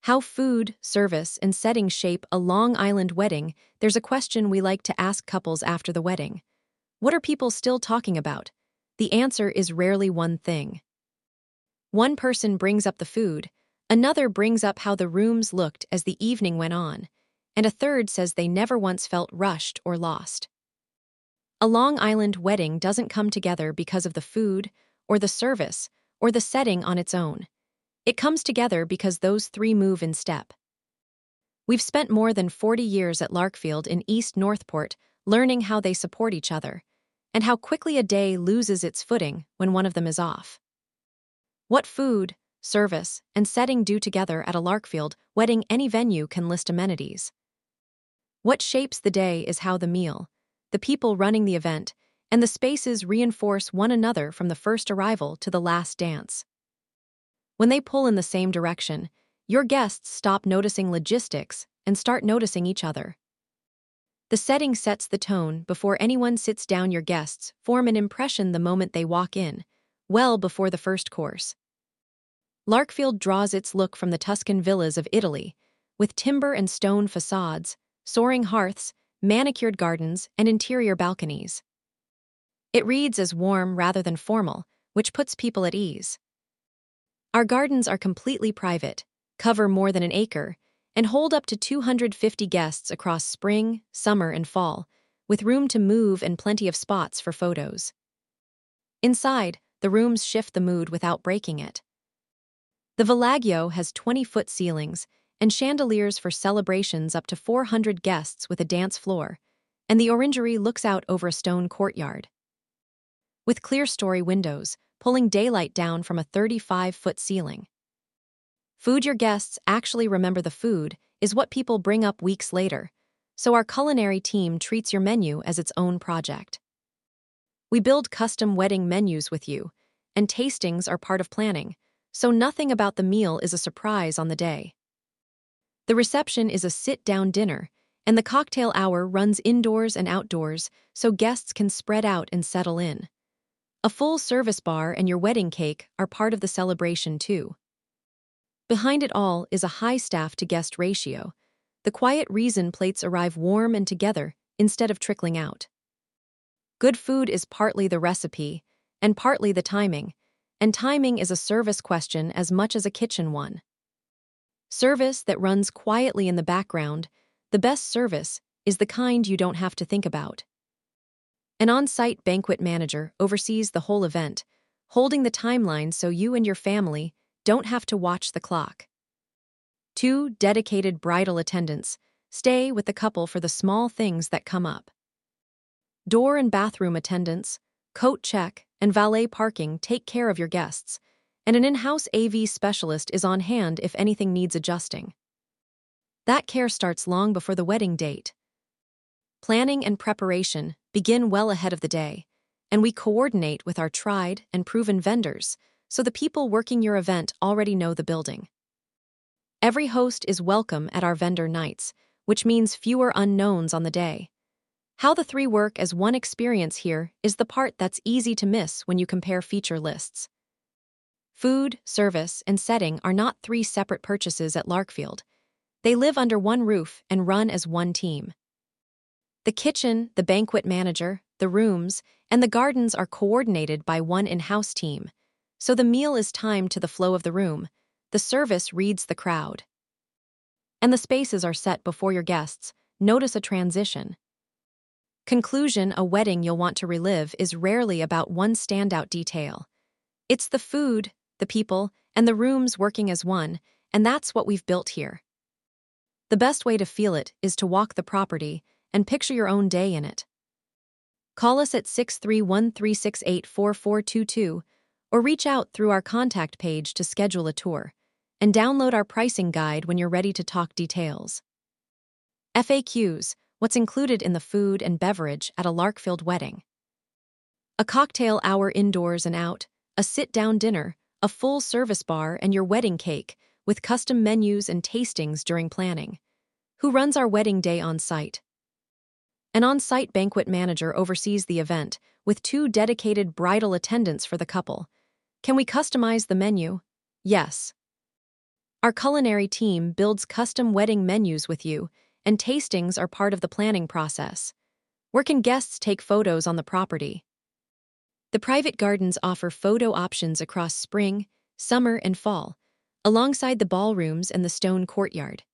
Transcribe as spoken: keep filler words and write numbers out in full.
How food, service, and setting shape a Long Island wedding, there's a question we like to ask couples after the wedding. What are people still talking about? The answer is rarely one thing. One person brings up the food, another brings up how the rooms looked as the evening went on, and a third says they never once felt rushed or lost. A Long Island wedding doesn't come together because of the food, or the service, or the setting on its own. It comes together because those three move in step. We've spent more than forty years at Larkfield in East Northport learning how they support each other, and how quickly a day loses its footing when one of them is off. What food, service, and setting do together at a Larkfield wedding, any venue can list amenities. What shapes the day is how the meal, the people running the event, and the spaces reinforce one another from the first arrival to the last dance. When they pull in the same direction, your guests stop noticing logistics and start noticing each other. The setting sets the tone before anyone sits down. Your guests form an impression the moment they walk in, well before the first course. Larkfield draws its look from the Tuscan villas of Italy, with timber and stone facades, soaring hearths, manicured gardens, and interior balconies. It reads as warm rather than formal, which puts people at ease. Our gardens are completely private, cover more than an acre, and hold up to two hundred fifty guests across spring, summer, and fall, with room to move and plenty of spots for photos. Inside, the rooms shift the mood without breaking it. The Villaggio has twenty-foot ceilings and chandeliers for celebrations up to four hundred guests with a dance floor, and the orangery looks out over a stone courtyard. With clear-story windows, pulling daylight down from a thirty-five-foot ceiling. Food your guests actually remember. The food is what people bring up weeks later, so our culinary team treats your menu as its own project. We build custom wedding menus with you, and tastings are part of planning, so nothing about the meal is a surprise on the day. The reception is a sit-down dinner, and the cocktail hour runs indoors and outdoors so guests can spread out and settle in. A full-service bar and your wedding cake are part of the celebration too. Behind it all is a high staff-to-guest ratio, the quiet reason plates arrive warm and together instead of trickling out. Good food is partly the recipe, and partly the timing, and timing is a service question as much as a kitchen one. Service that runs quietly in the background, the best service, is the kind you don't have to think about. An on-site banquet manager oversees the whole event, holding the timeline so you and your family don't have to watch the clock. Two dedicated bridal attendants stay with the couple for the small things that come up. Door and bathroom attendants, coat check, and valet parking take care of your guests, and an in-house A V specialist is on hand if anything needs adjusting. That care starts long before the wedding date. Planning and preparation begin well ahead of the day, and we coordinate with our tried and proven vendors so the people working your event already know the building. Every host is welcome at our vendor nights, which means fewer unknowns on the day. How the three work as one experience here is the part that's easy to miss when you compare feature lists. Food, service, and setting are not three separate purchases at Larkfield. They live under one roof and run as one team. The kitchen, the banquet manager, the rooms, and the gardens are coordinated by one in-house team, so the meal is timed to the flow of the room, the service reads the crowd. And the spaces are set before your guests notice a transition. Conclusion: a wedding you'll want to relive is rarely about one standout detail. It's the food, the people, and the rooms working as one, and that's what we've built here. The best way to feel it is to walk the property and picture your own day in it. Call us at six three one, three six eight, four four two two or reach out through our contact page to schedule a tour, and download our pricing guide when you're ready to talk details. F A Qs: what's included in the food and beverage at a Larkfield wedding? A cocktail hour indoors and out, a sit-down dinner, a full-service bar, and your wedding cake, with custom menus and tastings during planning. Who runs our wedding day on site? An on-site banquet manager oversees the event, with two dedicated bridal attendants for the couple. Can we customize the menu? Yes. Our culinary team builds custom wedding menus with you, and tastings are part of the planning process. Where can guests take photos on the property? The private gardens offer photo options across spring, summer, and fall, alongside the ballrooms and the stone courtyard.